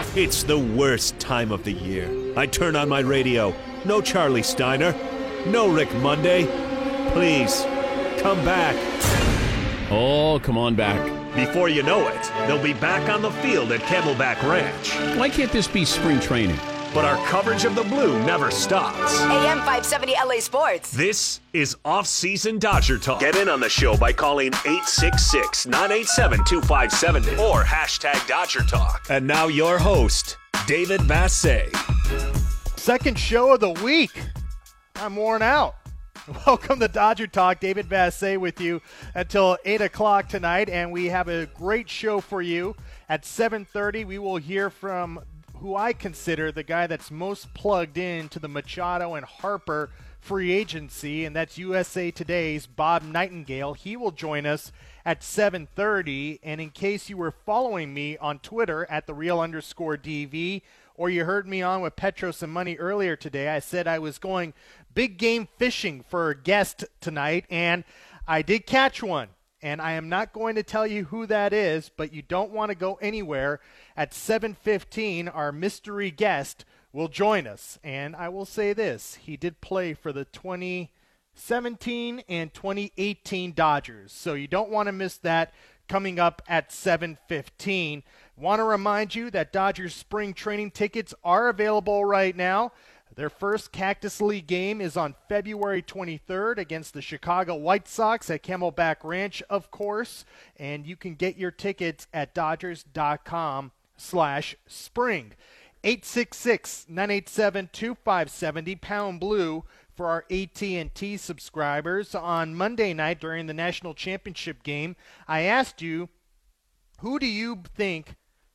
It's the worst time of the year. I turn on my radio. No Charlie Steiner. No Rick Monday. Please, come back. Oh, come on back. Before you know it, they'll be back on the field at Camelback Ranch. Why can't this be spring training? But our coverage of the Blue never stops. AM 570 LA Sports. This is Off-Season Dodger Talk. Get in on the show by calling 866-987-2570 or hashtag Dodger Talk. And now your host, David Bassett. Second show of the week. I'm worn out. Welcome to Dodger Talk. David Bassett with you until 8 o'clock tonight, and we have a great show for you. At 7:30, we will hear from who I consider the guy that's most plugged in to the Machado and Harper free agency, and that's USA Today's Bob Nightingale. He will join us at 7:30, and in case you were following me on Twitter at @thereal_DV, or you heard me on with Petros and Money earlier today, I said I was going big game fishing for a guest tonight, and I did catch one. And I am not going to tell you who that is, but you don't want to go anywhere. At 7:15, our mystery guest will join us. And I will say this, he did play for the 2017 and 2018 Dodgers. So you don't want to miss that coming up at 7:15. Want to remind you that Dodgers spring training tickets are available right now. Their first Cactus League game is on February 23rd against the Chicago White Sox at Camelback Ranch, of course. And you can get your tickets at Dodgers.com/spring. 866-987-2570, pound blue for our AT&T subscribers. On Monday night during the National Championship game, I asked you, who do you think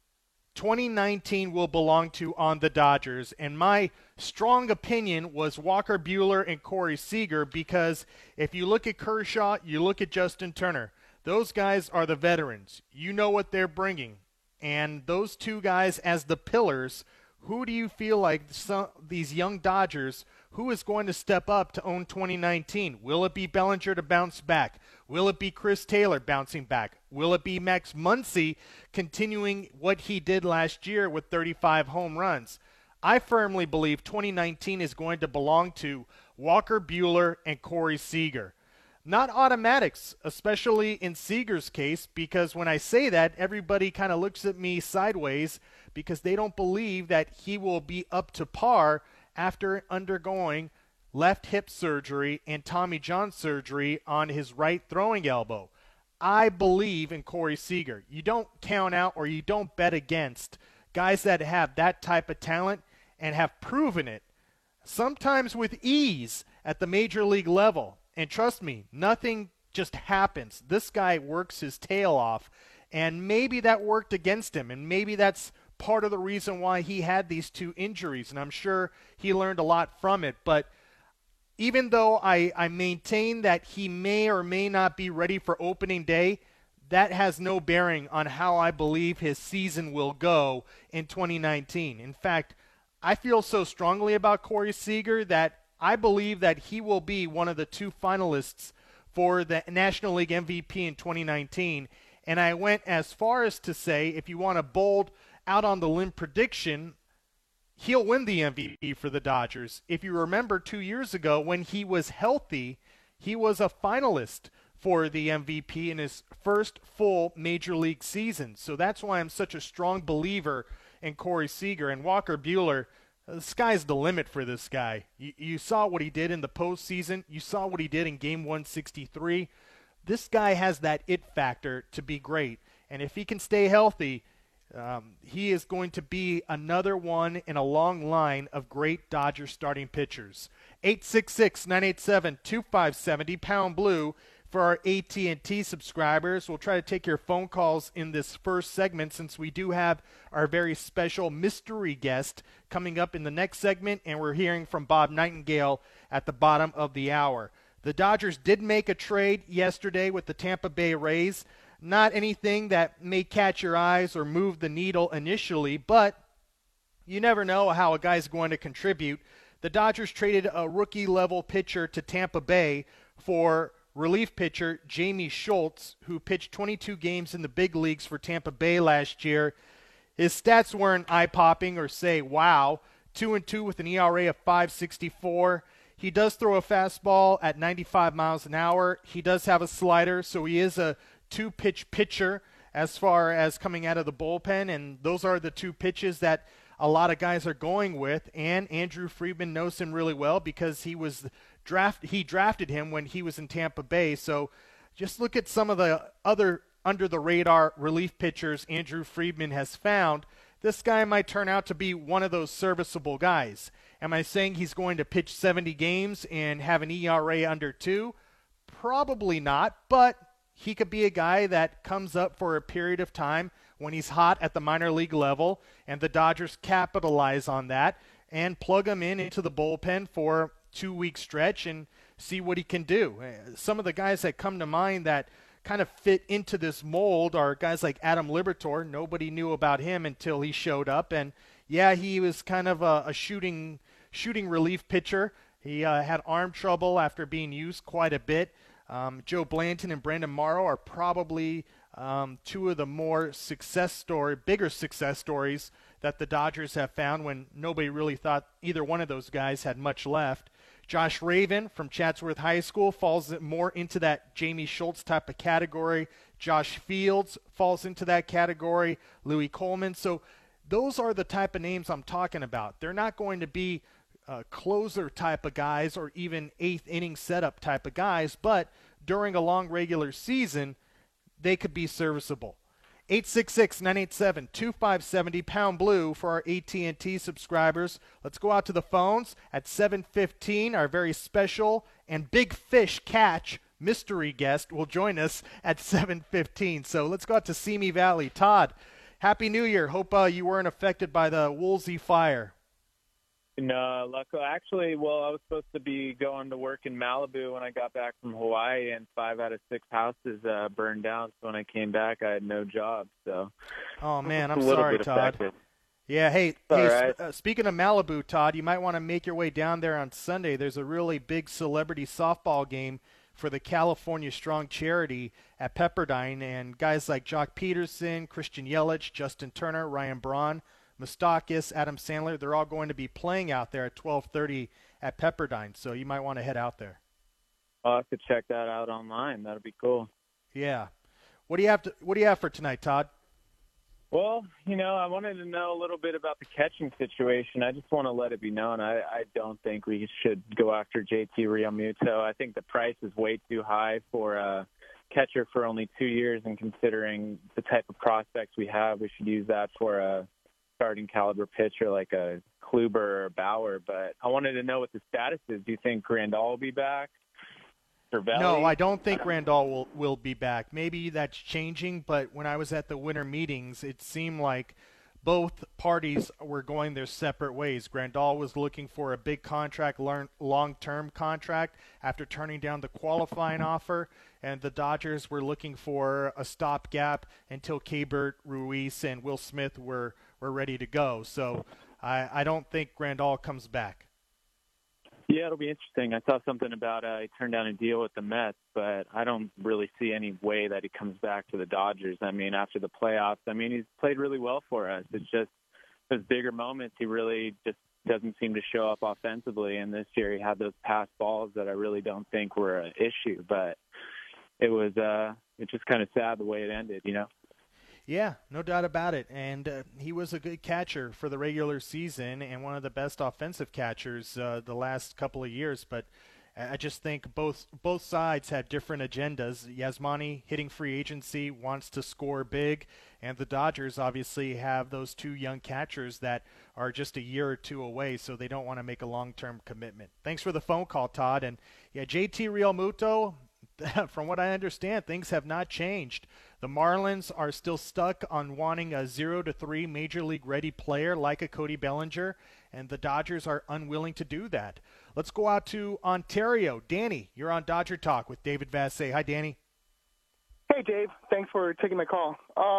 2019 will belong to on the Dodgers? And my strong opinion was Walker Buehler and Corey Seager, because if you look at Kershaw, you look at Justin Turner. Those guys are the veterans. You know what they're bringing. And those two guys as the pillars, who do you feel like these young Dodgers, who is going to step up to own 2019? Will it be Bellinger to bounce back? Will it be Chris Taylor bouncing back? Will it be Max Muncy continuing what he did last year with 35 home runs? I firmly believe 2019 is going to belong to Walker Buehler and Corey Seager. Not automatics, especially in Seager's case, because when I say that, everybody kind of looks at me sideways because they don't believe that he will be up to par after undergoing left hip surgery and Tommy John surgery on his right throwing elbow. I believe in Corey Seager. You don't count out or you don't bet against guys that have that type of talent and have proven it, sometimes with ease at the major league level. And trust me, nothing just happens. This guy works his tail off, and maybe that worked against him, and maybe that's part of the reason why he had these two injuries, and I'm sure he learned a lot from it. But even though I maintain that he may or may not be ready for opening day, that has no bearing on how I believe his season will go in 2019. In fact, I feel so strongly about Corey Seager that I believe that he will be one of the two finalists for the National League MVP in 2019. And I went as far as to say, if you want a bold out on the limb prediction, he'll win the MVP for the Dodgers. If you remember 2 years ago when he was healthy, he was a finalist for the MVP in his first full major league season. So that's why I'm such a strong believer in Corey Seager. And Walker Buehler, the sky's the limit for this guy. You saw what he did in the postseason. You saw what he did in Game 163. This guy has that it factor to be great. And if he can stay healthy, he is going to be another one in a long line of great Dodger starting pitchers. 866-987-2570, pound blue for our AT&T subscribers. We'll try to take your phone calls in this first segment since we do have our very special mystery guest coming up in the next segment, and we're hearing from Bob Nightingale at the bottom of the hour. The Dodgers did make a trade yesterday with the Tampa Bay Rays. Not anything that may catch your eyes or move the needle initially, but you never know how a guy's going to contribute. The Dodgers traded a rookie-level pitcher to Tampa Bay for relief pitcher Jamie Schultz, who pitched 22 games in the big leagues for Tampa Bay last year. His stats weren't eye-popping or say, wow. 2-2 with an ERA of 5.64. He does throw a fastball at 95 miles an hour. He does have a slider, so he is a two-pitch pitcher as far as coming out of the bullpen, and those are the two pitches that a lot of guys are going with, and Andrew Friedman knows him really well because he drafted him when he was in Tampa Bay. So just look at some of the other under-the-radar relief pitchers Andrew Friedman has found. This guy might turn out to be one of those serviceable guys. Am I saying he's going to pitch 70 games and have an ERA under 2? Probably not, but he could be a guy that comes up for a period of time when he's hot at the minor league level, and the Dodgers capitalize on that and plug him into the bullpen for a 2-week stretch and see what he can do. Some of the guys that come to mind that kind of fit into this mold are guys like Adam Liberatore. Nobody knew about him until he showed up, and yeah, he was kind of a shooting relief pitcher. He had arm trouble after being used quite a bit. Joe Blanton and Brandon Morrow are probably two of the bigger success stories that the Dodgers have found when nobody really thought either one of those guys had much left. Josh Raven from Chatsworth High School falls more into that Jamie Schultz type of category. Josh Fields falls into that category. Louis Coleman. So those are the type of names I'm talking about. They're not going to be closer type of guys or even eighth inning setup type of guys, but during a long regular season, they could be serviceable. 866-987-2570, pound blue for our AT&T subscribers. Let's go out to the phones at 7:15. Our very special and big fish catch mystery guest will join us at 7:15. So let's go out to Simi Valley. Todd, Happy New Year. Hope you weren't affected by the Woolsey fire. No, luckily, actually, I was supposed to be going to work in Malibu when I got back from Hawaii, and 5 out of 6 houses burned down. So when I came back, I had no job. So, oh man, I'm sorry, Todd. Affected. Yeah, hey, right. Speaking of Malibu, Todd, you might want to make your way down there on Sunday. There's a really big celebrity softball game for the California Strong charity at Pepperdine, and guys like Jock Peterson, Christian Yelich, Justin Turner, Ryan Braun, Moustakis, Adam Sandler, they're all going to be playing out there at 12:30 at Pepperdine, so you might want to head out there. I'll have to check that out online. That'll be cool. Yeah. What do you have for tonight, Todd? Well, I wanted to know a little bit about the catching situation. I just want to let it be known. I don't think we should go after JT Realmuto. I think the price is way too high for a catcher for only 2 years, and considering the type of prospects we have, we should use that for a starting caliber pitcher like a Kluber or Bauer. But I wanted to know what the status is. Do you think Grandal will be back? No, I don't think Grandal will be back. Maybe that's changing, but when I was at the winter meetings, it seemed like both parties were going their separate ways. Grandal was looking for a big contract, long-term contract after turning down the qualifying offer, and the Dodgers were looking for a stopgap until Keibert Ruiz and Will Smith were ready to go. So I don't think Grandal comes back. Yeah, it'll be interesting. I saw something about he turned down a deal with the Mets, but I don't really see any way that he comes back to the Dodgers. I mean, after the playoffs, he's played really well for us. It's just those bigger moments, he really just doesn't seem to show up offensively. And this year he had those pass balls that I really don't think were an issue. But it's just kind of sad the way it ended, Yeah, no doubt about it. And he was a good catcher for the regular season and one of the best offensive catchers the last couple of years. But I just think both sides had different agendas. Yasmani, hitting free agency, wants to score big. And the Dodgers obviously have those two young catchers that are just a year or two away, so they don't want to make a long-term commitment. Thanks for the phone call, Todd. And, yeah, JT Realmuto, from what I understand, things have not changed. The Marlins are still stuck on wanting a 0-3 Major League ready player like a Cody Bellinger, and the Dodgers are unwilling to do that. Let's go out to Ontario. Danny, you're on Dodger Talk with David Vassegh. Hi, Danny. Hey, Dave. Thanks for taking my call.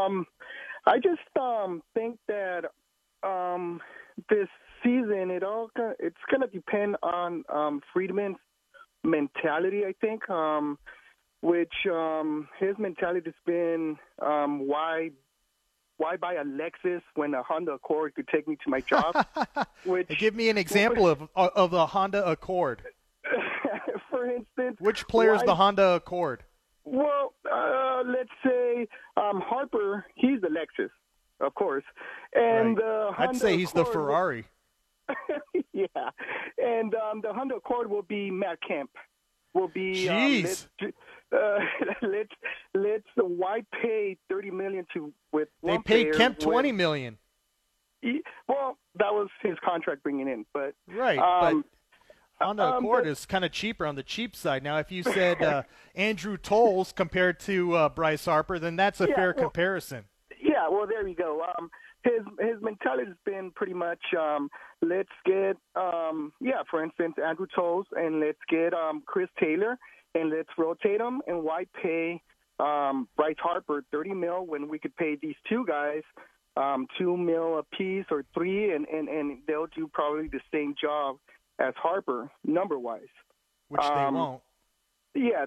I just think that this season it's going to depend on Friedman's mentality, I think, which his mentality has been why why buy a Lexus when a Honda Accord could take me to my job? Give me an example of the Honda Accord. For instance, which player is the Honda Accord? Well, let's say Harper. He's the Lexus, of course, and right. Honda I'd say he's Accord the Ferrari. Yeah, and the Honda Accord will be Matt Kemp. Will be. Jeez. Let's why pay $30 million with they one paid player Kemp $20 million. Well, that was his contract bringing in, but right. But Honda Accord is kind of cheaper on the cheap side. Now, if you said Andrew Tolles compared to Bryce Harper, then that's a fair comparison. Yeah, well, there you go. His mentality has been pretty much let's get for instance Andrew Tolles, and let's get Chris Taylor, and let's rotate them, and why pay Bryce Harper $30 million when we could pay these two guys $2 million a piece or $3 million, and they'll do probably the same job as Harper number wise, which they won't. Yeah,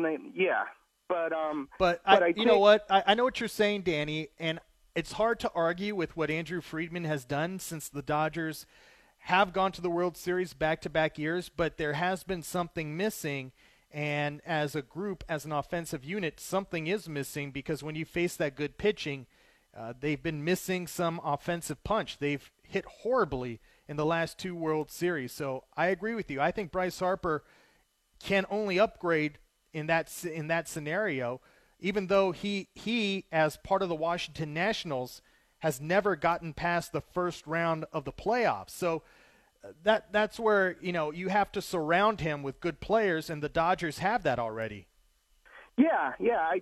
but you know what? I know what you're saying, Danny, and it's hard to argue with what Andrew Friedman has done since the Dodgers have gone to the World Series back-to-back years, but there has been something missing, and as a group, as an offensive unit, something is missing because when you face that good pitching, they've been missing some offensive punch. They've hit horribly in the last two World Series. So I agree with you. I think Bryce Harper can only upgrade in that scenario, even though he as part of the Washington Nationals has never gotten past the first round of the playoffs. So that's where you have to surround him with good players, and the Dodgers have that already. Yeah.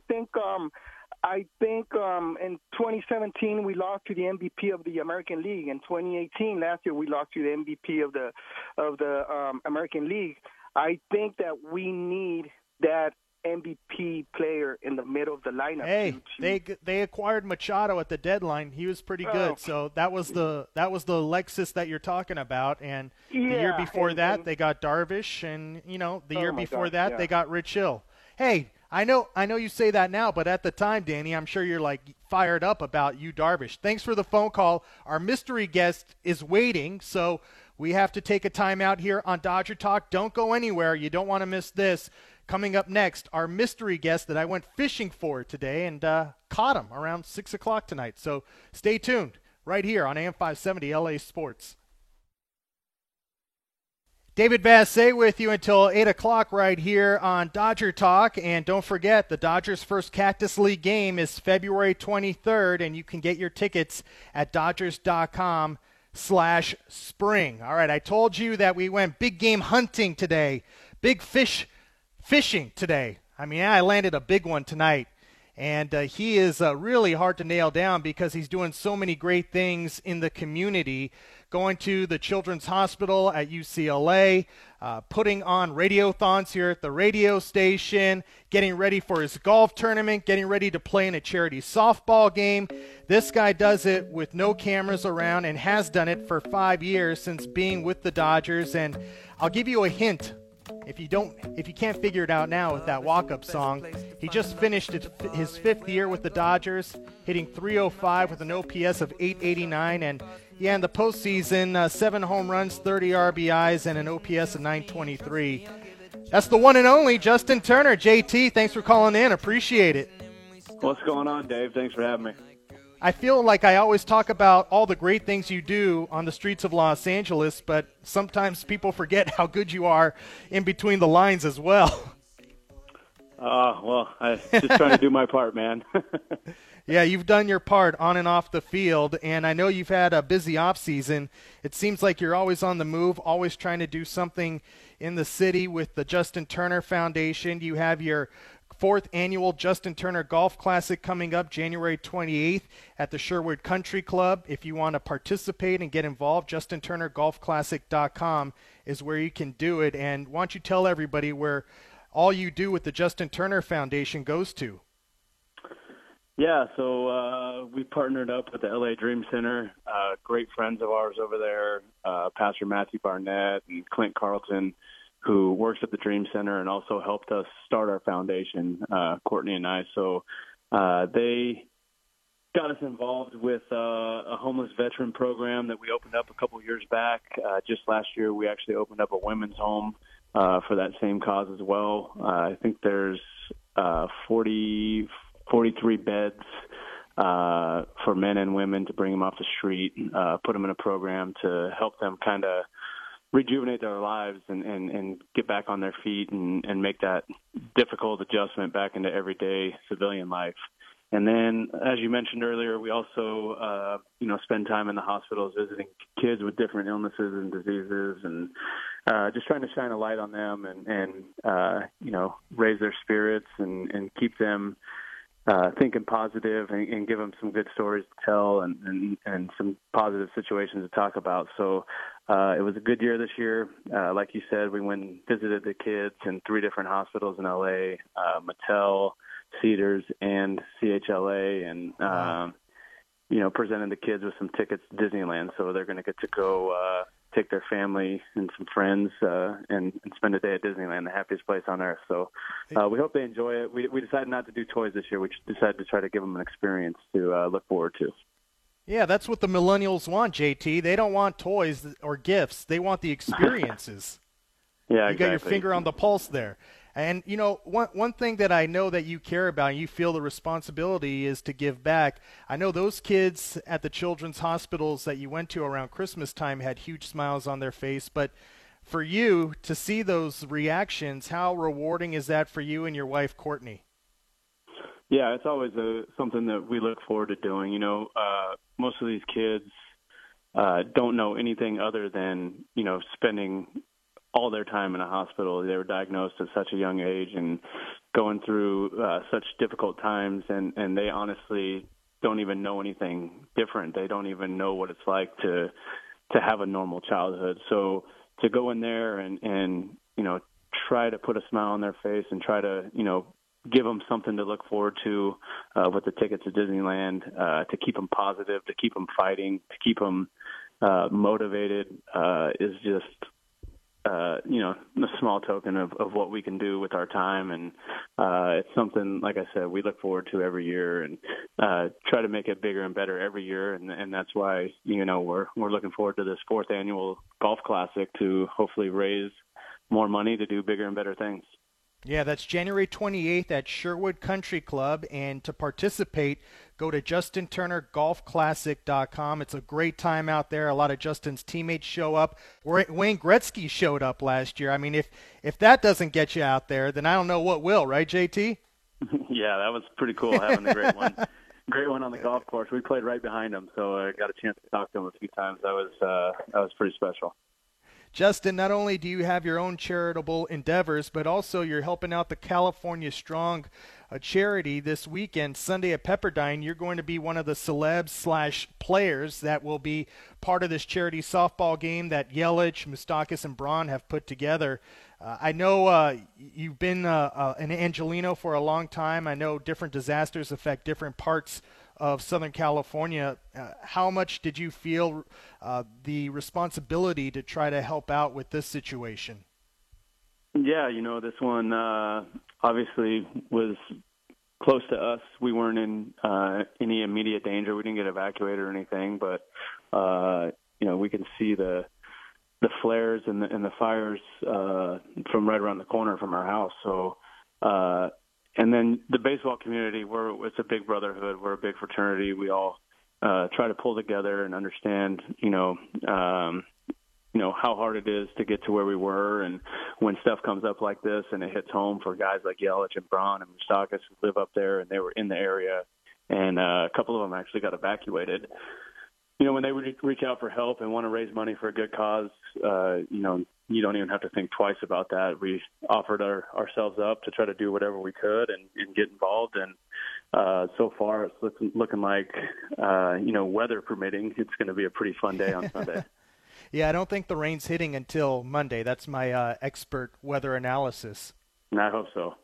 I think in 2017 we lost to the MVP of the American League. In 2018, last year, we lost to the MVP of the American League. I think that we need that MVP player in the middle of the lineup. Hey, they acquired Machado at the deadline. He was pretty good. So that was the Lexus that you're talking about. And the year before that, they got Darvish, and the year before that, they got Rich Hill. Hey, I know you say that now, but at the time, Danny, I'm sure you're fired up about Yu Darvish. Thanks for the phone call. Our mystery guest is waiting, so we have to take a time out here on Dodger Talk. Don't go anywhere. You don't want to miss this. Coming up next, our mystery guest that I went fishing for today and caught him around 6 o'clock tonight. So stay tuned right here on AM 570 LA Sports. David Vassegh with you until 8 o'clock right here on Dodger Talk. And don't forget, the Dodgers' first Cactus League game is February 23rd, and you can get your tickets at Dodgers.com/spring. All right, I told you that we went big game hunting today, big fishing today. I mean, I landed a big one tonight. And he is really hard to nail down because he's doing so many great things in the community, going to the Children's Hospital at UCLA, putting on radiothons here at the radio station, getting ready for his golf tournament, getting ready to play in a charity softball game. This guy does it with no cameras around and has done it for 5 years since being with the Dodgers. And I'll give you a hint. If you can't figure it out now with that walk-up song, he just finished his 5th year with the Dodgers, hitting .305 with an OPS of .889, and in the postseason, 7 home runs, 30 RBIs, and an OPS of .923. That's the one and only Justin Turner. JT, thanks for calling in. Appreciate it. What's going on, Dave? Thanks for having me. I feel like I always talk about all the great things you do on the streets of Los Angeles, but sometimes people forget how good you are in between the lines as well. Well, I just trying to do my part, man. Yeah, you've done your part on and off the field, and I know you've had a busy off season. It seems like you're always on the move, always trying to do something in the city with the Justin Turner Foundation. You have your 4th annual Justin Turner Golf Classic coming up January 28th at the Sherwood Country Club. If you want to participate and get involved, JustinTurnerGolfClassic.com is where you can do it. And why don't you tell everybody where all you do with the Justin Turner Foundation goes to? Yeah, so we partnered up with the LA Dream Center, great friends of ours over there, Pastor Matthew Barnett and Clint Carlton, who works at the Dream Center and also helped us start our foundation, Courtney and I. So they got us involved with a homeless veteran program that we opened up a couple of years back. Just last year, we actually opened up a women's home for that same cause as well. I think there's 43 beds for men and women to bring them off the street, put them in a program to help them kind of rejuvenate their lives and get back on their feet and make that difficult adjustment back into everyday civilian life. And then, as you mentioned earlier, we also, spend time in the hospitals visiting kids with different illnesses and diseases and just trying to shine a light on them and raise their spirits and keep them thinking positive and give them some good stories to tell and some positive situations to talk about. So it was a good year this year. Like you said, we went and visited the kids in 3 different hospitals in L.A., Mattel, Cedars, and CHLA, and presented the kids with some tickets to Disneyland. So they're going to get to go take their family and some friends and spend a day at Disneyland, the happiest place on earth. So we hope they enjoy it. We decided not to do toys this year. We decided to try to give them an experience to look forward to. Yeah, that's what the millennials want, JT. They don't want toys or gifts. They want the experiences. Yeah, you got your finger on the pulse there. And, one thing that I know that you care about and you feel the responsibility is to give back. I know those kids at the children's hospitals that you went to around Christmas time had huge smiles on their face. But for you to see those reactions, how rewarding is that for you and your wife, Courtney? Yeah, it's always something that we look forward to doing. Most of these kids don't know anything other than, spending all their time in a hospital. They were diagnosed at such a young age and going through such difficult times, and they honestly don't even know anything different. They don't even know what it's like to have a normal childhood. So to go in there and try to put a smile on their face and try to, give them something to look forward to with the tickets to Disneyland, to keep them positive, to keep them fighting, to keep them motivated is just a small token of what we can do with our time. And it's something, like I said, we look forward to every year and try to make it bigger and better every year. And that's why, we're looking forward to this 4th annual Golf Classic to hopefully raise more money to do bigger and better things. Yeah, that's January 28th at Sherwood Country Club. And to participate, go to JustinTurnerGolfClassic.com. It's a great time out there. A lot of Justin's teammates show up. Wayne Gretzky showed up last year. I mean, if that doesn't get you out there, then I don't know what will, right, JT? Yeah, that was pretty cool having a great one. Great one on the golf course. We played right behind him, so I got a chance to talk to him a few times. That was pretty special. Justin, not only do you have your own charitable endeavors, but also you're helping out the California Strong charity this weekend. Sunday at Pepperdine, you're going to be one of the celebs/players that will be part of this charity softball game that Yelich, Moustakas, and Braun have put together. I know you've been an Angelino for a long time. I know different disasters affect different parts of Southern California. How much did you feel the responsibility to try to help out with this situation? Yeah, this one obviously was close to us. We weren't in any immediate danger. We didn't get evacuated or anything, but we can see the flares and the fires from right around the corner from our house. So and then the baseball community, it's a big brotherhood. We're a big fraternity. We all try to pull together and understand, how hard it is to get to where we were. And when stuff comes up like this and it hits home for guys like Yelich and Braun and Moustakas who live up there and they were in the area, and a couple of them actually got evacuated. When they reach out for help and want to raise money for a good cause, you don't even have to think twice about that. We offered ourselves up to try to do whatever we could and get involved. And so far it's looking like, weather permitting, it's going to be a pretty fun day on Sunday. Yeah, I don't think the rain's hitting until Monday. That's my expert weather analysis. I hope so.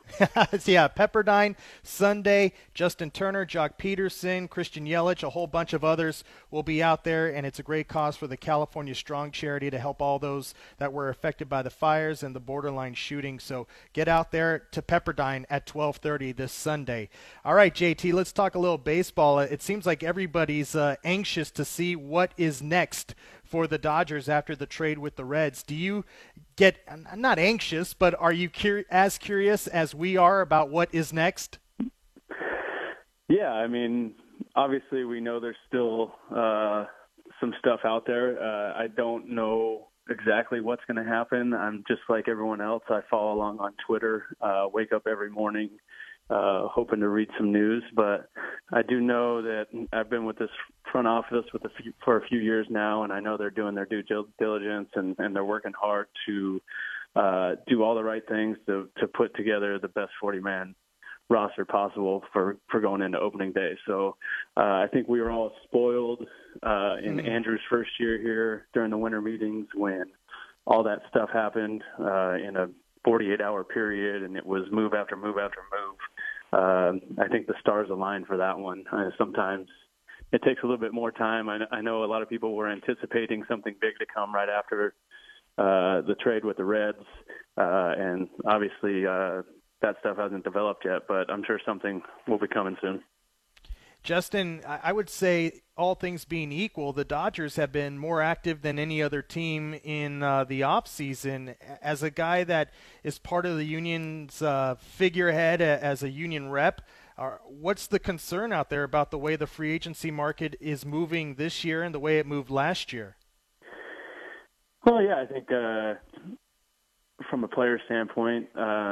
Yeah, Pepperdine Sunday. Justin Turner, Jock Peterson, Christian Yelich, a whole bunch of others will be out there, and it's a great cause for the California Strong charity to help all those that were affected by the fires and the borderline shooting. So get out there to Pepperdine at 12:30 this Sunday. All right, JT, let's talk a little baseball. It seems like everybody's anxious to see what is next for the Dodgers after the trade with the Reds. Do you get, not anxious, but are you as curious as we are about what is next? Yeah, I mean, obviously we know there's still some stuff out there. I don't know exactly what's going to happen. I'm just like everyone else. I follow along on Twitter, wake up every morning hoping to read some news. But I do know that I've been with this front office for a few years now, and I know they're doing their due diligence and they're working hard to do all the right things to put together the best 40-man roster possible for going into opening day. So I think we were all spoiled in Andrew's first year here during the winter meetings when all that stuff happened in a 48-hour period, and it was move after move after move. I think the stars aligned for that one. Sometimes it takes a little bit more time. I know a lot of people were anticipating something big to come right after the trade with the Reds, and obviously that stuff hasn't developed yet, but I'm sure something will be coming soon. Justin, I would say, all things being equal, the Dodgers have been more active than any other team in the offseason. As a guy that is part of the union's figurehead as a union rep, what's the concern out there about the way the free agency market is moving this year and the way it moved last year? Well, yeah, I think from a player standpoint,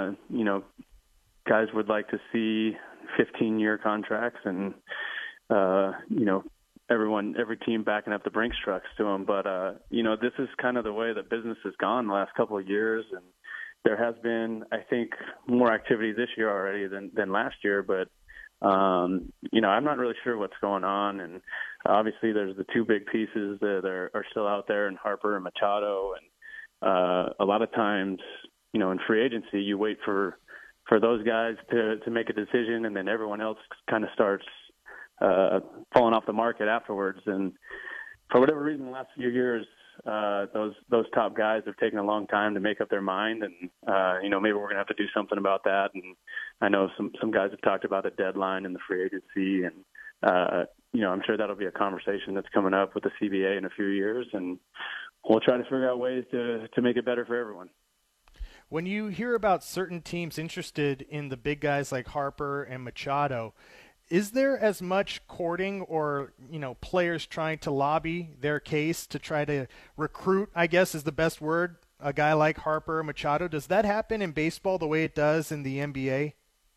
guys would like to see 15-year contracts and, every team backing up the Brinks trucks to them. But, this is kind of the way that business has gone the last couple of years. And there has been, I think, more activity this year already than last year. But, I'm not really sure what's going on. And obviously there's the two big pieces that are still out there in Harper and Machado. And a lot of times, in free agency, you wait for those guys to make a decision, and then everyone else kind of starts falling off the market afterwards. And for whatever reason, the last few years, those top guys have taken a long time to make up their mind, and maybe we're going to have to do something about that. And I know some guys have talked about a deadline in the free agency, and I'm sure that'll be a conversation that's coming up with the CBA in a few years, and we'll try to figure out ways to make it better for everyone. When you hear about certain teams interested in the big guys like Harper and Machado, is there as much courting or, players trying to lobby their case to try to recruit, I guess is the best word, a guy like Harper or Machado? Does that happen in baseball the way it does in the NBA?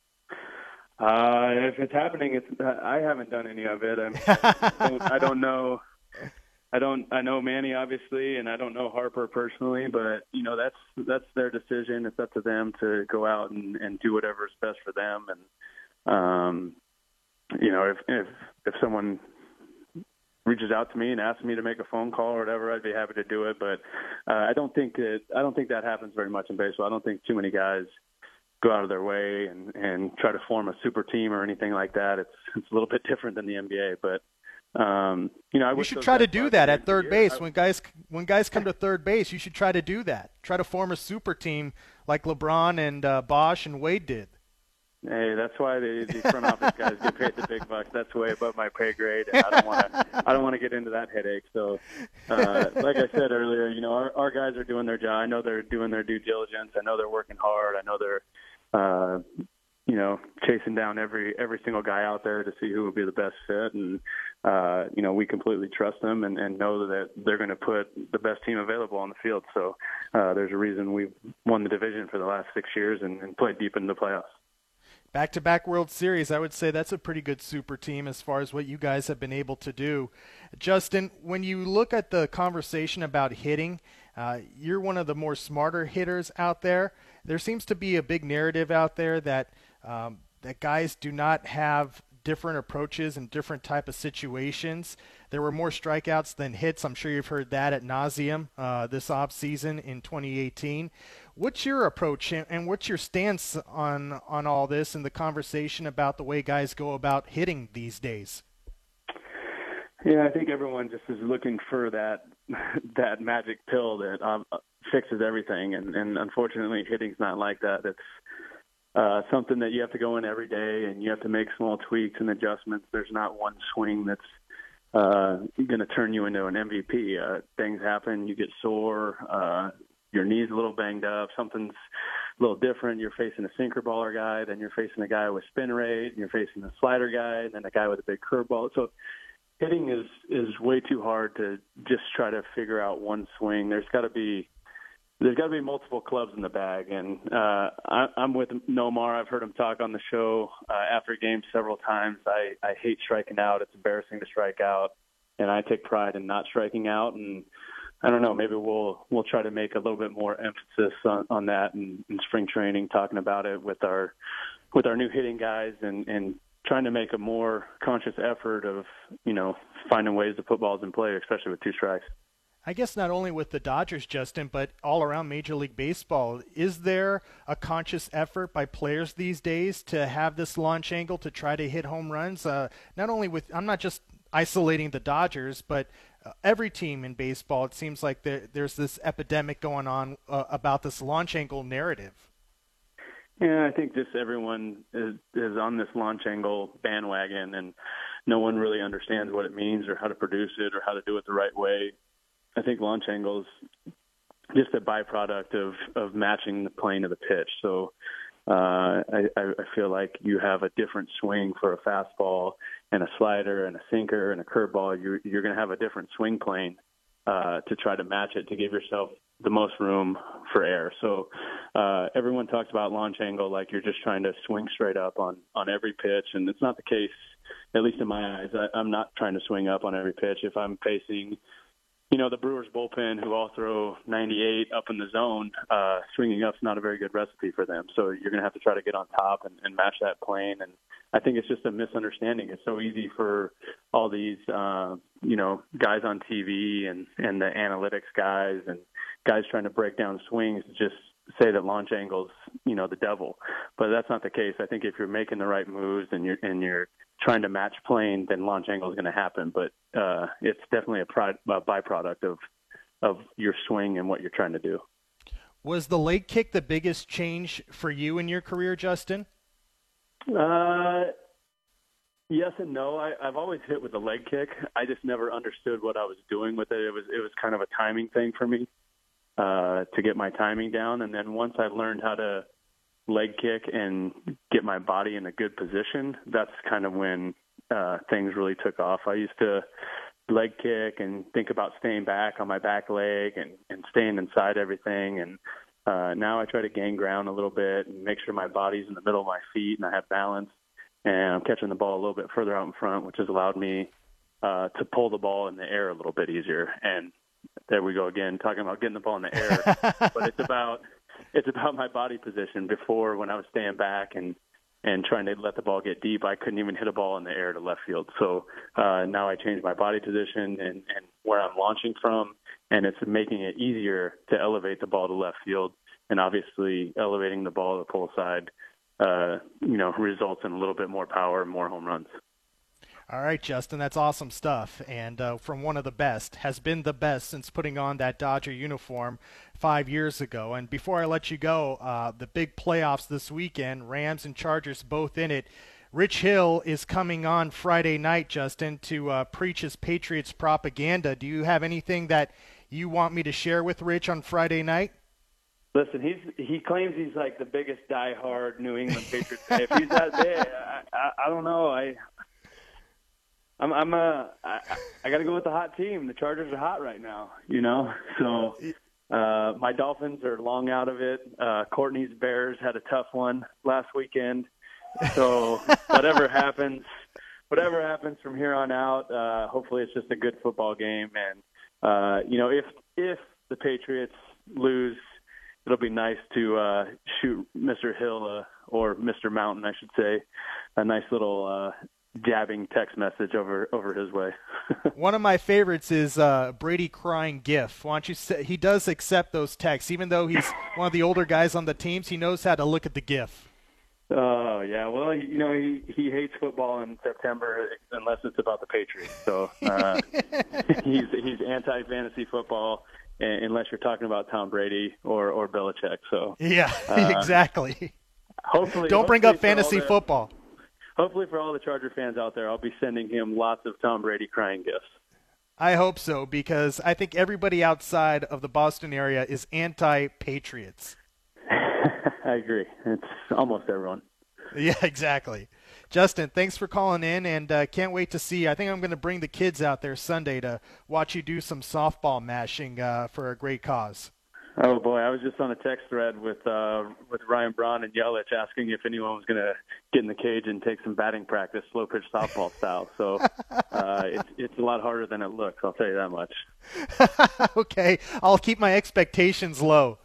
If it's happening, I haven't done any of it. I don't know. I know Manny obviously, and I don't know Harper personally, but that's their decision. It's up to them to go out and do whatever's best for them. And if someone reaches out to me and asks me to make a phone call or whatever, I'd be happy to do it. But I don't think that happens very much in baseball. I don't think too many guys go out of their way and try to form a super team or anything like that. It's a little bit different than the NBA, but. You should try to do that at third base. When guys come to third base, you should try to do that. Try to form a super team like LeBron and Bosch and Wade did. Hey, that's why the front office guys get paid the big bucks. That's way above my pay grade, and I don't want to get into that headache. So, like I said earlier, our guys are doing their job. I know they're doing their due diligence. I know they're working hard. I know they're chasing down every single guy out there to see who would be the best fit. And, we completely trust them and know that they're going to put the best team available on the field. So there's a reason we've won the division for the last 6 years and played deep into the playoffs. Back-to-back World Series, I would say that's a pretty good super team as far as what you guys have been able to do. Justin, when you look at the conversation about hitting, you're one of the more smarter hitters out there. There seems to be a big narrative out there that guys do not have different approaches in different type of situations. There were more strikeouts than hits. I'm sure you've heard that ad nauseum this offseason in 2018. What's your approach and what's your stance on all this and the conversation about the way guys go about hitting these days? Yeah, I think everyone just is looking for that magic pill that fixes everything, and unfortunately, hitting's not like that. It's something that you have to go in every day, and you have to make small tweaks and adjustments. There's not one swing that's going to turn you into an MVP. Things happen. You get sore. Your knee's a little banged up. Something's a little different. You're facing a sinker baller guy, then you're facing a guy with spin rate, and you're facing a slider guy, and then a guy with a big curveball. So hitting is way too hard to just try to figure out one swing. There's got to be multiple clubs in the bag, and I'm with Nomar. I've heard him talk on the show after games several times. I hate striking out. It's embarrassing to strike out, and I take pride in not striking out. And I don't know, maybe we'll try to make a little bit more emphasis on that in spring training, talking about it with our new hitting guys and trying to make a more conscious effort of, finding ways to put balls in play, especially with two strikes. I guess not only with the Dodgers, Justin, but all around Major League Baseball. Is there a conscious effort by players these days to have this launch angle to try to hit home runs? Not only I'm not just isolating the Dodgers, but every team in baseball, it seems like there's this epidemic going on about this launch angle narrative. Yeah, I think just everyone is on this launch angle bandwagon, and no one really understands what it means or how to produce it or how to do it the right way. I think launch angle is just a byproduct of matching the plane of the pitch. So I feel like you have a different swing for a fastball and a slider and a sinker and a curveball. You're going to have a different swing plane to try to match it to give yourself the most room for air. So everyone talks about launch angle like you're just trying to swing straight up on every pitch, and it's not the case, at least in my eyes. I'm not trying to swing up on every pitch. If I'm facing the Brewers bullpen, who all throw 98 up in the zone, swinging up's not a very good recipe for them. So you're going to have to try to get on top and match that plane. And I think it's just a misunderstanding. It's so easy for all these, guys on TV and the analytics guys and guys trying to break down swings to just say that launch angle's, the devil. But that's not the case. I think if you're making the right moves and you're trying to match plane, then launch angle is going to happen. But it's definitely a byproduct of your swing and what you're trying to do. Was the leg kick the biggest change for you in your career, Justin? Yes and no. I've always hit with the leg kick. I just never understood what I was doing with it. It was kind of a timing thing for me to get my timing down. And then once I learned how to leg kick and get my body in a good position, that's kind of when things really took off. I used to leg kick and think about staying back on my back leg and staying inside everything. And now I try to gain ground a little bit and make sure my body's in the middle of my feet and I have balance. And I'm catching the ball a little bit further out in front, which has allowed me to pull the ball in the air a little bit easier. And there we go again, talking about getting the ball in the air. But it's about my body position. Before, when I was staying back and trying to let the ball get deep, I couldn't even hit a ball in the air to left field. So now I changed my body position and where I'm launching from, and it's making it easier to elevate the ball to left field. And obviously elevating the ball to the pull side, results in a little bit more power and more home runs. All right, Justin, that's awesome stuff. And from one of the best, has been the best since putting on that Dodger uniform 5 years ago. And before I let you go, the big playoffs this weekend, Rams and Chargers both in it. Rich Hill is coming on Friday night, Justin, to preach his Patriots propaganda. Do you have anything that you want me to share with Rich on Friday night? Listen, he claims he's like the biggest diehard New England Patriots fan. If he's that big, I don't know. I got to go with the hot team. The Chargers are hot right now, So my Dolphins are long out of it. Courtney's Bears had a tough one last weekend. So whatever happens from here on out, hopefully it's just a good football game. And if the Patriots lose, it'll be nice to shoot Mr. Hill or Mr. Mountain, I should say, a nice little jabbing text message over his way. One of my favorites is Brady crying GIF. Why don't you say, he does accept those texts, even though he's one of the older guys on the teams. He knows how to look at the GIF. Oh yeah, well he hates football in September unless it's about the Patriots. So he's anti-fantasy football unless you're talking about Tom Brady or Belichick. So yeah, exactly. Hopefully, don't bring up fantasy football. Hopefully, for all the Charger fans out there, I'll be sending him lots of Tom Brady crying gifts. I hope so, because I think everybody outside of the Boston area is anti-Patriots. I agree. It's almost everyone. Yeah, exactly. Justin, thanks for calling in, and can't wait to see you. I think I'm going to bring the kids out there Sunday to watch you do some softball mashing for a great cause. Oh boy, I was just on a text thread with Ryan Braun and Yelich asking if anyone was going to get in the cage and take some batting practice, slow pitch softball style. So it's a lot harder than it looks. I'll tell you that much. Okay, I'll keep my expectations low.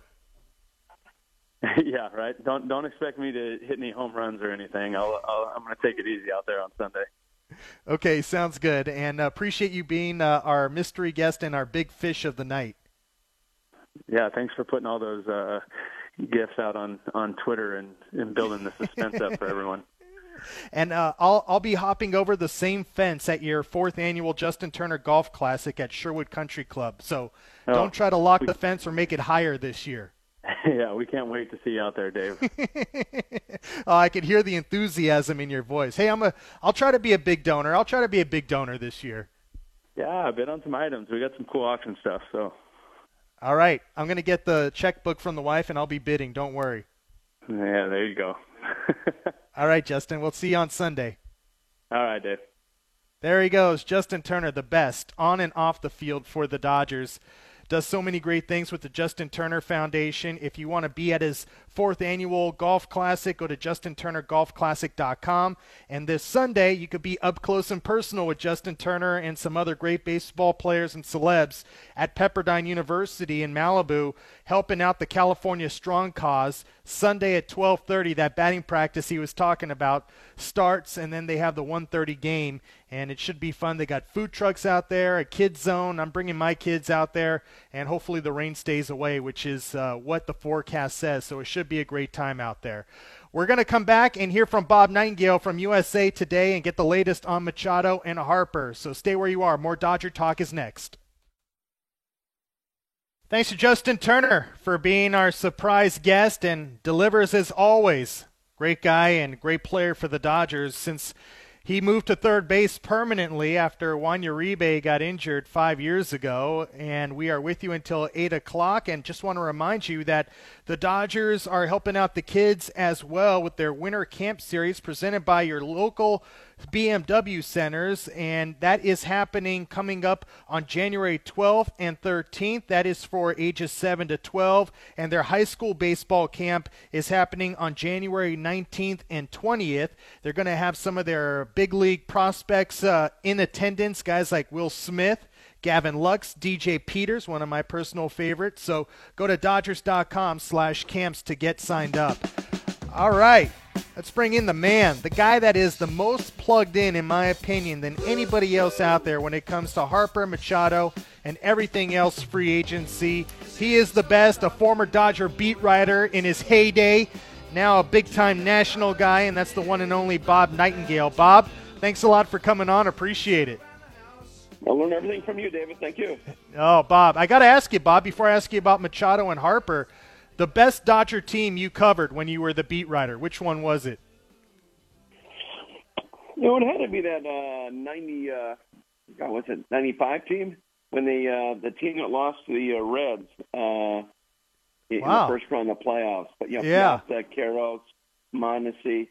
Yeah, right. Don't expect me to hit any home runs or anything. I'm going to take it easy out there on Sunday. Okay, sounds good, and appreciate you being our mystery guest and our big fish of the night. Yeah, thanks for putting all those gifts out on Twitter and building the suspense up for everyone. And I'll be hopping over the same fence at your 4th annual Justin Turner Golf Classic at Sherwood Country Club. So don't try to lock the fence or make it higher this year. Yeah, we can't wait to see you out there, Dave. I can hear the enthusiasm in your voice. Hey, I'll try to be a big donor. I'll try to be a big donor this year. Yeah, I bid on some items. We got some cool auction stuff. So. All right, I'm going to get the checkbook from the wife, and I'll be bidding. Don't worry. Yeah, there you go. All right, Justin. We'll see you on Sunday. All right, Dave. There he goes, Justin Turner, the best on and off the field for the Dodgers. Does so many great things with the Justin Turner Foundation. If you want to be at his 4th annual golf classic, go to justinturnergolfclassic.com. And this Sunday, you could be up close and personal with Justin Turner and some other great baseball players and celebs at Pepperdine University in Malibu, helping out the California Strong Cause. Sunday at 12:30, that batting practice he was talking about starts, and then they have the 1:30 game, and it should be fun. They got food trucks out there, a kids zone. I'm bringing my kids out there, and hopefully the rain stays away, which is what the forecast says, so it should be a great time out there. We're going to come back and hear from Bob Nightingale from USA Today and get the latest on Machado and Harper, so stay where you are. More Dodger Talk is next. Thanks to Justin Turner for being our surprise guest, and delivers as always. Great guy and great player for the Dodgers since he moved to third base permanently after Juan Uribe got injured 5 years ago. And we are with you until 8 o'clock. And just want to remind you that the Dodgers are helping out the kids as well with their Winter Camp Series presented by your local BMW centers, and that is happening coming up on January 12th and 13th. That is for ages 7 to 12, and their high school baseball camp is happening on January 19th and 20th. They're going to have some of their big league prospects in attendance, guys like Will Smith, Gavin Lux, DJ Peters, one of my personal favorites. So go to Dodgers.com/camps to get signed up. All right, let's bring in the man, the guy that is the most plugged in my opinion, than anybody else out there when it comes to Harper, Machado, and everything else free agency. He is the best, a former Dodger beat writer in his heyday, now a big-time national guy, and that's the one and only Bob Nightingale. Bob, thanks a lot for coming on. Appreciate it. I'll learn everything from you, David. Thank you. Oh, Bob, I got to ask you, Bob, before I ask you about Machado and Harper, the best Dodger team you covered when you were the beat writer, which one was it? You know, it had to be that 95 team when the team that lost to the Reds in the first round of the playoffs. But yeah, Karros, Mondesi,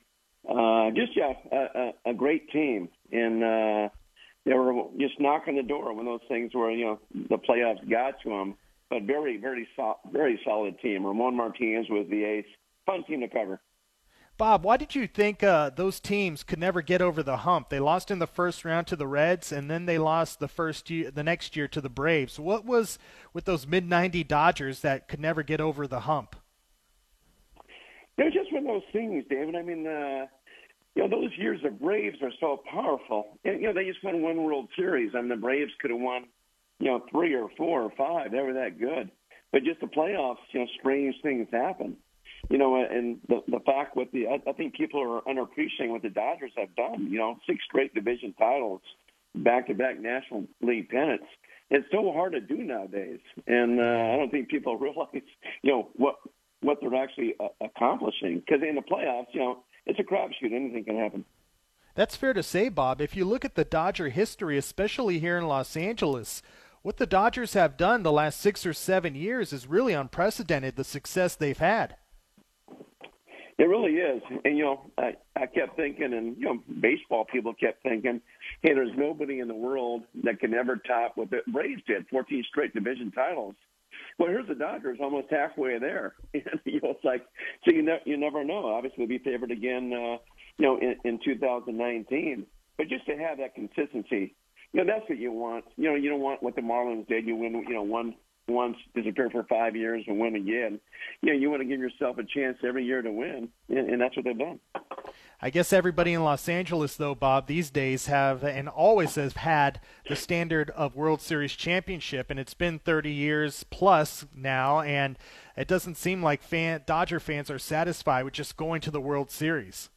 a great team, and they were just knocking the door when those things were, the playoffs got to them. But very, very solid team. Ramon Martinez was the ace. Fun team to cover. Bob, why did you think those teams could never get over the hump? They lost in the first round to the Reds, and then they lost the next year to the Braves. What was with those mid-90 Dodgers that could never get over the hump? It was just one of those things, David. I mean, those years the Braves are so powerful. And, they just won one World Series. I mean, the Braves could have won, 3 or 4 or 5. They were that good. But just the playoffs, strange things happen. And the fact I think people are underappreciating what the Dodgers have done. 6 straight division titles, back-to-back National League pennants. It's so hard to do nowadays. And I don't think people realize, what they're actually accomplishing. Because in the playoffs, it's a crapshoot. Anything can happen. That's fair to say, Bob. If you look at the Dodger history, especially here in Los Angeles, what the Dodgers have done the last 6 or 7 years is really unprecedented, the success they've had. It really is. And, I kept thinking, and, baseball people kept thinking, hey, there's nobody in the world that can ever top what the Braves did, 14 straight division titles. Well, here's the Dodgers almost halfway there. It's like, so you never know. Obviously, they'll be favored again, in 2019. But just to have that consistency, that's what you want. You don't want what the Marlins did. You win, once, disappear for 5 years, and win again. You want to give yourself a chance every year to win, and that's what they've done. I guess everybody in Los Angeles, though, Bob, these days have and always has had the standard of World Series championship, and it's been 30 years plus now, and it doesn't seem like Dodger fans are satisfied with just going to the World Series.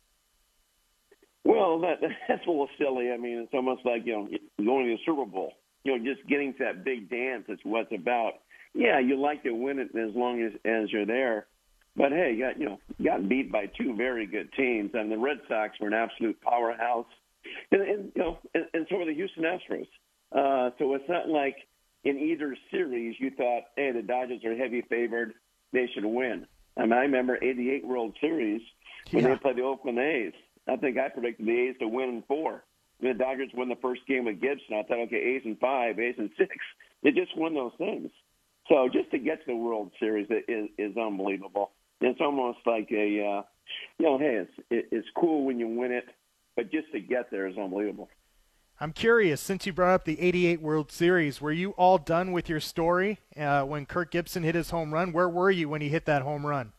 Well, that's a little silly. I mean, it's almost like, going to the Super Bowl. Just getting to that big dance is what it's about. Yeah, you like to win it as long as you're there. But, hey, you got beat by 2 very good teams. And the Red Sox were an absolute powerhouse. And so were the Houston Astros. So it's not like in either series you thought, hey, the Dodgers are heavy favored, they should win. I mean, I remember 88 World Series when they played the Oakland A's. I think I predicted the A's to win in 4. The Dodgers won the first game with Gibson. I thought, okay, A's in 5, A's in 6. They just won those things. So just to get to the World Series is unbelievable. It's almost like hey, it's cool when you win it, but just to get there is unbelievable. I'm curious, since you brought up the 88 World Series, were you all done with your story when Kirk Gibson hit his home run? Where were you when he hit that home run?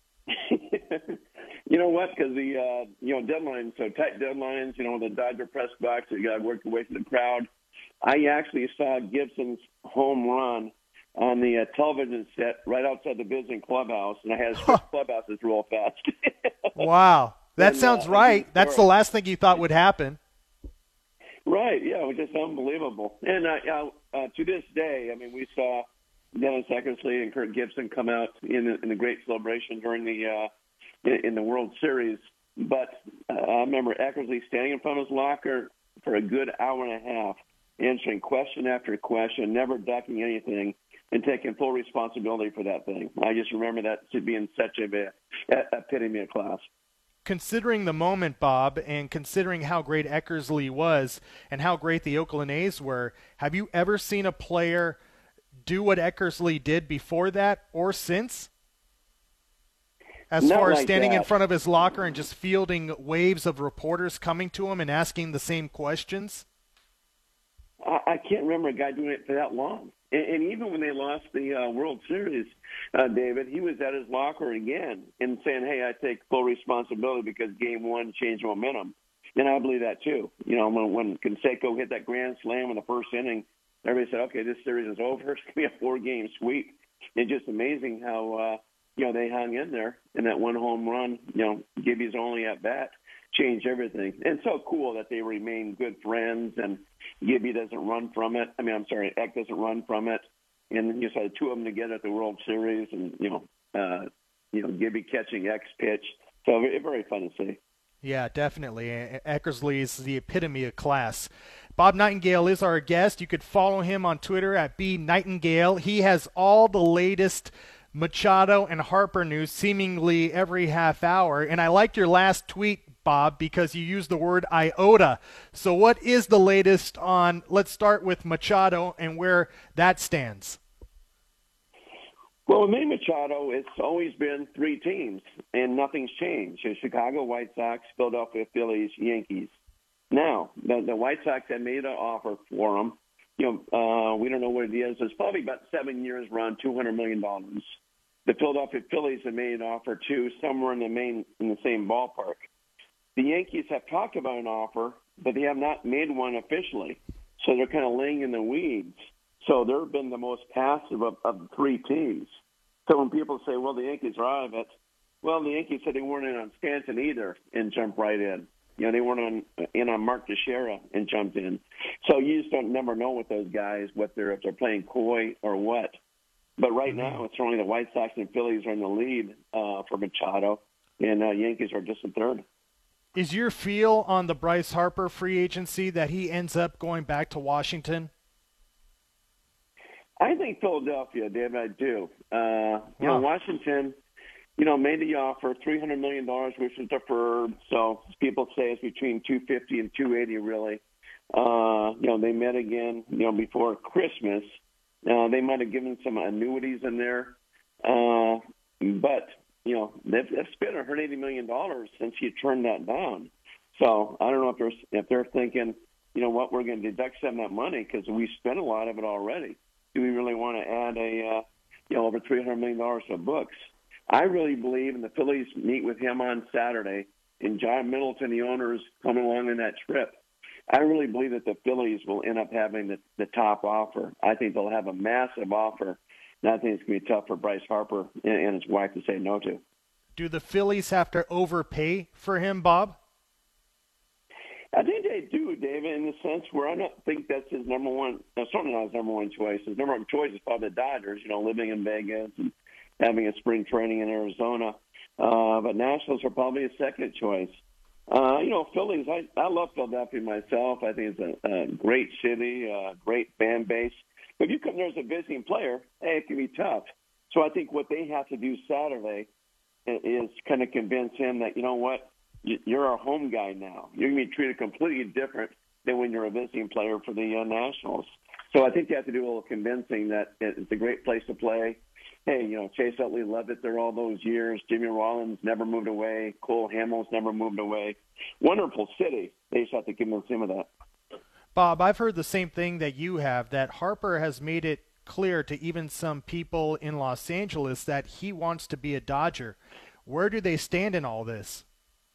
You know what? Because the deadlines, so tight deadlines. The Dodger press box, you got to work away from the crowd. I actually saw Gibson's home run on the television set right outside the visiting clubhouse, and I had to switch clubhouses real fast. Wow, that sounds right. That's the last thing you thought would happen. Right? Yeah, it was just unbelievable. And to this day, I mean, we saw Dennis Eckersley and Kirk Gibson come out in the great celebration during in the World Series. But I remember Eckersley standing in front of his locker for a good hour and a half, answering question after question, never ducking anything, and taking full responsibility for that thing. I just remember that to be in such a epitome of class. Considering the moment, Bob, and considering how great Eckersley was and how great the Oakland A's were, have you ever seen a player do what Eckersley did before that or since? As Not far as like standing that. in front of his locker and just fielding waves of reporters coming to him and asking the same questions? I can't remember a guy doing it for that long. And even when they lost the World Series, David, he was at his locker again and saying, hey, I take full responsibility because Game 1 changed momentum. And I believe that, too. When Canseco hit that grand slam in the first inning, everybody said, okay, this series is over. It's going to be a 4-game sweep. It's just amazing how, they hung in there. And that one home run, Gibby's only at bat, changed everything. And so cool that they remain good friends and Gibby doesn't run from it. Eck doesn't run from it. And you saw the two of them together at the World Series and, Gibby catching Eck's pitch. So very fun to see. Yeah, definitely. Eckersley is the epitome of class. Bob Nightingale is our guest. You could follow him on Twitter at @BNightingale. He has all the latest Machado and Harper news seemingly every half hour. And I liked your last tweet, Bob, because you used the word iota. So what is the latest on, let's start with Machado and where that stands? Well, with Manny Machado, it's always been 3 teams, and nothing's changed. It's Chicago White Sox, Philadelphia Phillies, Yankees. Now, the White Sox have made an offer for him. We don't know what it is. It's probably about 7 years, around $200 million. The Philadelphia Phillies have made an offer, too, somewhere in the same ballpark. the Yankees have talked about an offer, but they have not made one officially. So they're kind of laying in the weeds. So they've been the most passive of the three teams. So when people say, well, the Yankees are out of it, well, the Yankees said they weren't in on Stanton either and jumped right in. They weren't in on Mark Teixeira and jumped in. So you just never know with those guys if they're playing coy or what. But right now, it's only the White Sox and Phillies are in the lead for Machado, and Yankees are just in third. Is your feel on the Bryce Harper free agency that he ends up going back to Washington? I think Philadelphia, David, I do. Washington, made the offer, $300 million, which is deferred. So people say it's between $250 and $280, really. They met again, before Christmas. They might have given some annuities in there. But they've spent $180 million since you turned that down. So I don't know if they're thinking, we're going to deduct some of that money because we spent a lot of it already. Do we really want to add over $300 million to books? I really believe, and the Phillies meet with him on Saturday, and John Middleton, the owners, come along on that trip. I really believe that the Phillies will end up having the top offer. I think they'll have a massive offer. And I think it's going to be tough for Bryce Harper and his wife to say no to. Do the Phillies have to overpay for him, Bob? I think they do, David, in the sense where I don't think that's his number one. Certainly not his number one choice. His number one choice is probably the Dodgers, living in Vegas and having a spring training in Arizona. But Nationals are probably his second choice. Phillies, I love Philadelphia myself. I think it's a great city, a great fan base. But if you come there as a visiting player, it can be tough. So I think what they have to do Saturday is kind of convince him that, you're our home guy now. You're going to be treated completely different than when you're a visiting player for the Nationals. So I think they have to do a little convincing that it's a great place to play. Hey, Chase Utley loved it there all those years. Jimmy Rollins never moved away. Cole Hamels never moved away. Wonderful city. They just have to convince him of that. Bob, I've heard the same thing that you have, that Harper has made it clear to even some people in Los Angeles that he wants to be a Dodger. Where do they stand in all this?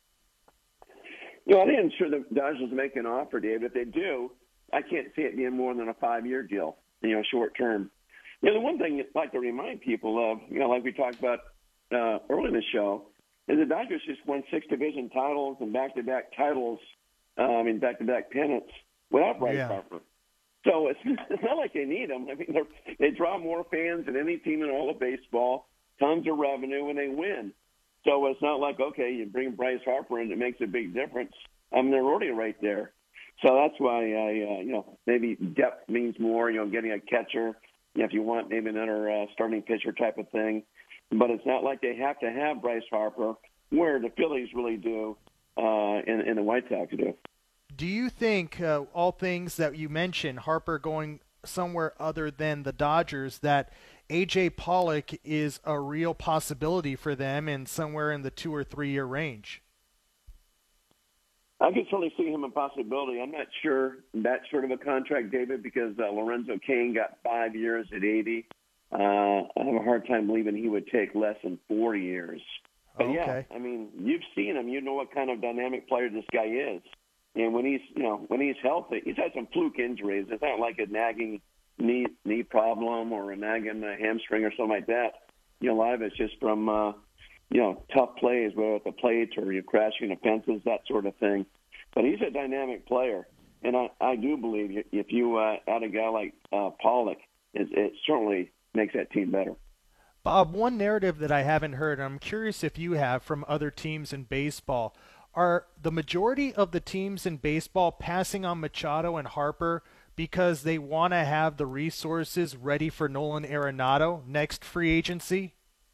I think I'm sure the Dodgers make an offer, David. If they do, I can't see it being more than a 5-year deal, short term. The one thing I'd like to remind people of, like we talked about early in the show, is the Dodgers just won 6 division titles and back-to-back titles, back-to-back pennants without Bryce Harper. So it's not like they need him. I mean, they draw more fans than any team in all of baseball, tons of revenue, and they win. So it's not like, okay, you bring Bryce Harper in, it makes a big difference. They're already right there. So that's why, maybe depth means more, getting a catcher, if you want maybe another starting pitcher type of thing. But it's not like they have to have Bryce Harper, where the Phillies really do and the White Sox do. Do you think, all things that you mentioned, Harper going somewhere other than the Dodgers, that A.J. Pollock is a real possibility for them in somewhere in the 2 or 3 year range? I can certainly see him a possibility. I'm not sure that sort of a contract, David, because Lorenzo Cain got 5 years at 80. I have a hard time believing he would take less than 4 years. But okay. Yeah, you've seen him. You know what kind of dynamic player this guy is. And when he's healthy, he's had some fluke injuries. It's not like a nagging knee problem or a nagging hamstring or something like that. A lot of it's just from tough plays, whether at the plate or you're crashing the fences, that sort of thing. But he's a dynamic player, and I do believe if you add a guy like Pollock, it certainly makes that team better. Bob, one narrative that I haven't heard, and I'm curious if you have from other teams in baseball, are the majority of the teams in baseball passing on Machado and Harper because they want to have the resources ready for Nolan Arenado next free agency?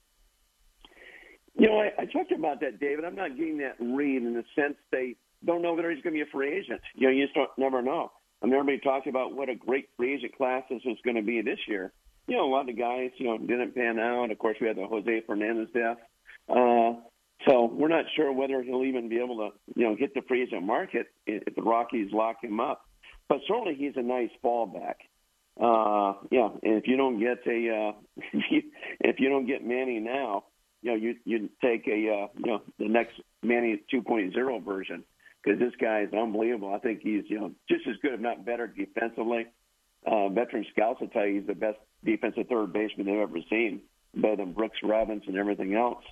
I talked about that, David. I'm not getting that read in the sense they don't know whether he's going to be a free agent. You just never know. Everybody talked about what a great free agent class this was going to be this year. A lot of the guys, didn't pan out. Of course, we had the Jose Fernandez death. So we're not sure whether he'll even be able to, hit the free agent market if the Rockies lock him up. But certainly he's a nice fallback. And if you don't get if you don't get Manny now, you take a the next Manny 2.0 version, because this guy is unbelievable. I think he's just as good, if not better, defensively. Veteran scouts will tell you he's the best defensive third baseman they've ever seen, better than Brooks Robbins and everything else.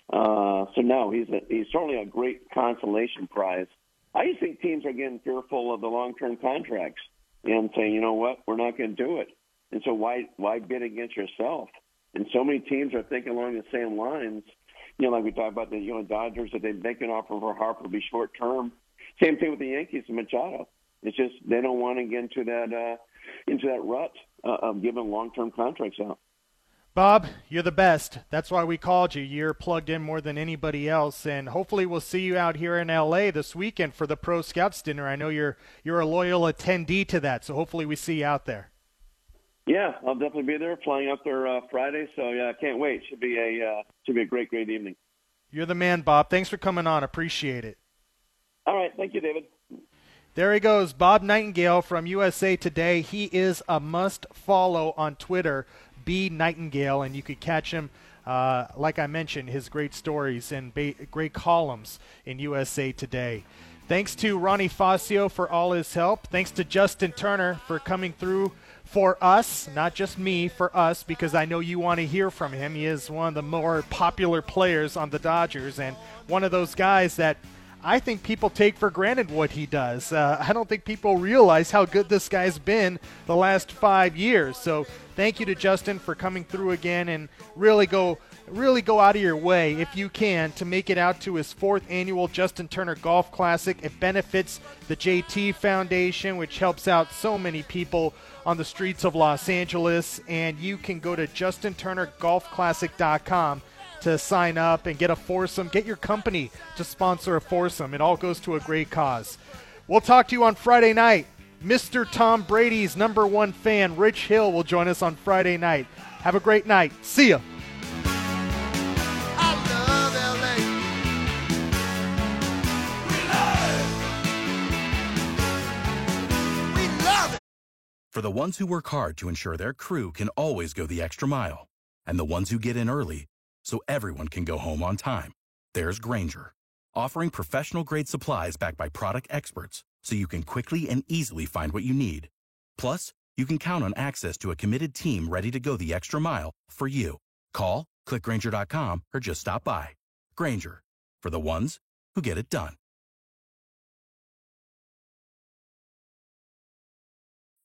So no, he's certainly a great consolation prize. I just think teams are getting fearful of the long-term contracts and saying, you know what, we're not going to do it. And so why bid against yourself? And so many teams are thinking along the same lines. Like we talked about the Dodgers, that they make an offer for Harper to be short term. Same thing with the Yankees and Machado. It's just they don't want to get into that rut of giving long-term contracts out. Bob, you're the best. That's why we called you. You're plugged in more than anybody else, and hopefully we'll see you out here in L.A. this weekend for the Pro Scouts Dinner. I know you're a loyal attendee to that, so hopefully we see you out there. Yeah, I'll definitely be there. Flying up there Friday, so yeah, I can't wait. Should be a great evening. You're the man, Bob. Thanks for coming on. Appreciate it. All right, thank you, David. There he goes, Bob Nightingale from USA Today. He is a must-follow on Twitter, B Nightingale, and you could catch him, like I mentioned, his great stories and great columns in USA Today. Thanks to Ronnie Fascio for all his help. Thanks to Justin Turner for coming through for us, not just me, for us, because I know you want to hear from him. He is one of the more popular players on the Dodgers and one of those guys that I think people take for granted what he does. I don't think people realize how good this guy's been the last 5 years. So thank you to Justin for coming through again, and really go out of your way, if you can, to make it out to his 4th annual Justin Turner Golf Classic. It benefits the JT Foundation, which helps out so many people on the streets of Los Angeles. And you can go to JustinTurnerGolfClassic.com to sign up and get a foursome. Get your company to sponsor a foursome. It all goes to a great cause. We'll talk to you on Friday night. Mr. Tom Brady's #1 fan, Rich Hill, will join us on Friday night. Have a great night. See ya. For the ones who work hard to ensure their crew can always go the extra mile, and the ones who get in early so everyone can go home on time, there's Grainger, offering professional-grade supplies backed by product experts so you can quickly and easily find what you need. Plus, you can count on access to a committed team ready to go the extra mile for you. Call, click Grainger.com, or just stop by. Grainger, for the ones who get it done.